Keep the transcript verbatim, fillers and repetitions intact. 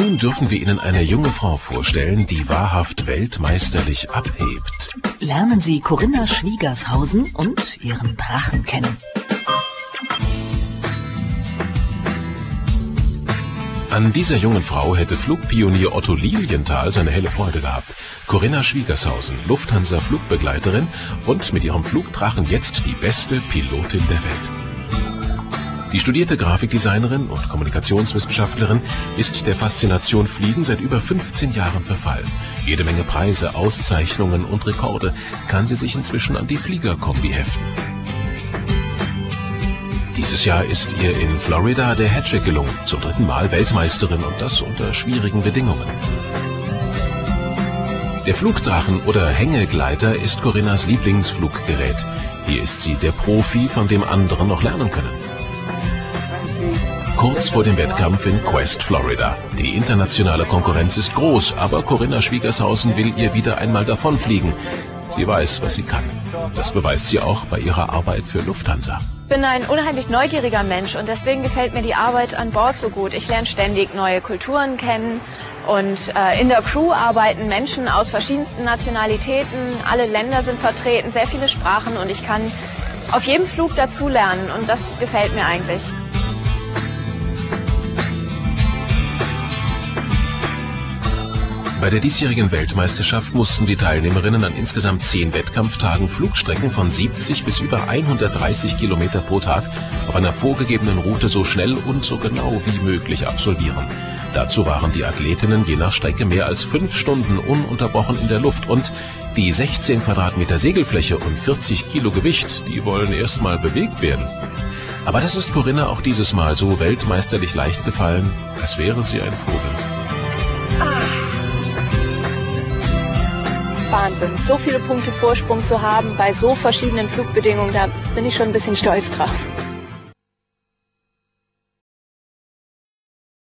Nun dürfen wir Ihnen eine junge Frau vorstellen, die wahrhaft weltmeisterlich abhebt. Lernen Sie Corinna Schwiegershausen und ihren Drachen kennen. An dieser jungen Frau hätte Flugpionier Otto Lilienthal seine helle Freude gehabt. Corinna Schwiegershausen, Lufthansa-Flugbegleiterin und mit ihrem Flugdrachen jetzt die beste Pilotin der Welt. Die studierte Grafikdesignerin und Kommunikationswissenschaftlerin ist der Faszination Fliegen seit über fünfzehn Jahren verfallen. Jede Menge Preise, Auszeichnungen und Rekorde kann sie sich inzwischen an die Fliegerkombi heften. Dieses Jahr ist ihr in Florida der Hattrick gelungen, zum dritten Mal Weltmeisterin und das unter schwierigen Bedingungen. Der Flugdrachen oder Hängegleiter ist Corinnas Lieblingsfluggerät. Hier ist sie der Profi, von dem andere noch lernen können. Kurz vor dem Wettkampf in Quest, Florida. Die internationale Konkurrenz ist groß, aber Corinna Schwiegershausen will ihr wieder einmal davonfliegen. Sie weiß, was sie kann. Das beweist sie auch bei ihrer Arbeit für Lufthansa. Ich bin ein unheimlich neugieriger Mensch und deswegen gefällt mir die Arbeit an Bord so gut. Ich lerne ständig neue Kulturen kennen und äh, in der Crew arbeiten Menschen aus verschiedensten Nationalitäten. Alle Länder sind vertreten, sehr viele Sprachen und ich kann auf jedem Flug dazulernen und das gefällt mir eigentlich. Bei der diesjährigen Weltmeisterschaft mussten die Teilnehmerinnen an insgesamt zehn Wettkampftagen Flugstrecken von siebzig bis über hundertdreißig Kilometer pro Tag auf einer vorgegebenen Route so schnell und so genau wie möglich absolvieren. Dazu waren die Athletinnen je nach Strecke mehr als fünf Stunden ununterbrochen in der Luft und die sechzehn Quadratmeter Segelfläche und vierzig Kilo Gewicht, die wollen erstmal bewegt werden. Aber das ist Corinna auch dieses Mal so weltmeisterlich leicht gefallen, als wäre sie ein Vogel. Wahnsinn, so viele Punkte Vorsprung zu haben bei so verschiedenen Flugbedingungen, da bin ich schon ein bisschen stolz drauf.